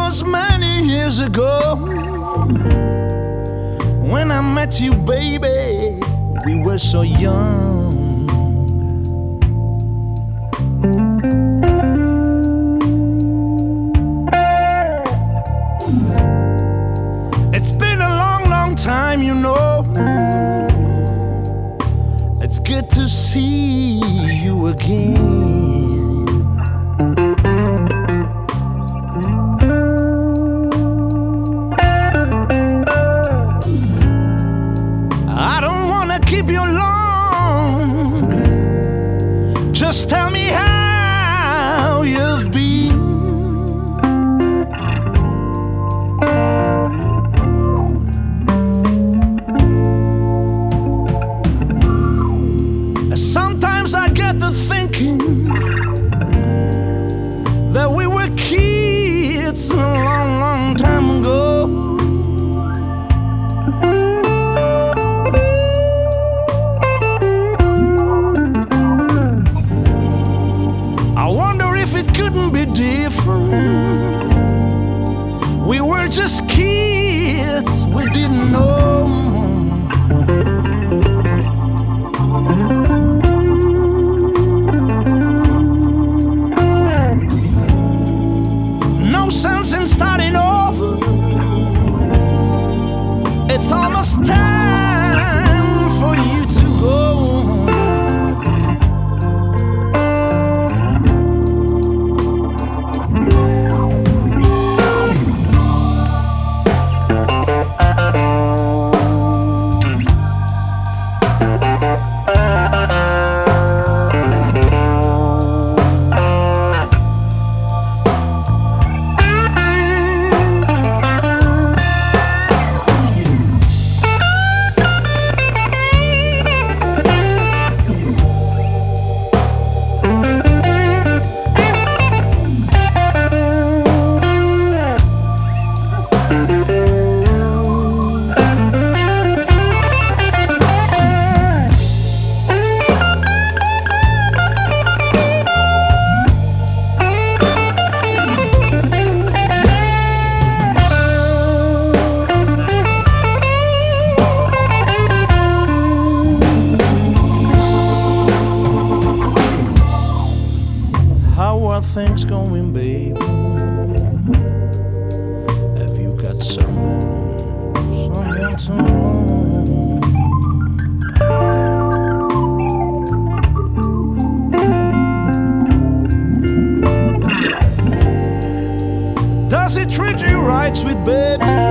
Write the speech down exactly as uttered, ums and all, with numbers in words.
was many years ago when I met you, baby. We were so young. It's been a long, long time, you know. It's good to see you again. I don't wanna keep you long. Just tell me how you've been. Sometimes I get to thinking that we were kids a long, long time ago. I wonder if it couldn't be different. We were just kids, we didn't know. No sense in starting over. It's almost time for you to go. How are things going, baby? Have you got someone, someone to know? Does it treat you right, sweet baby?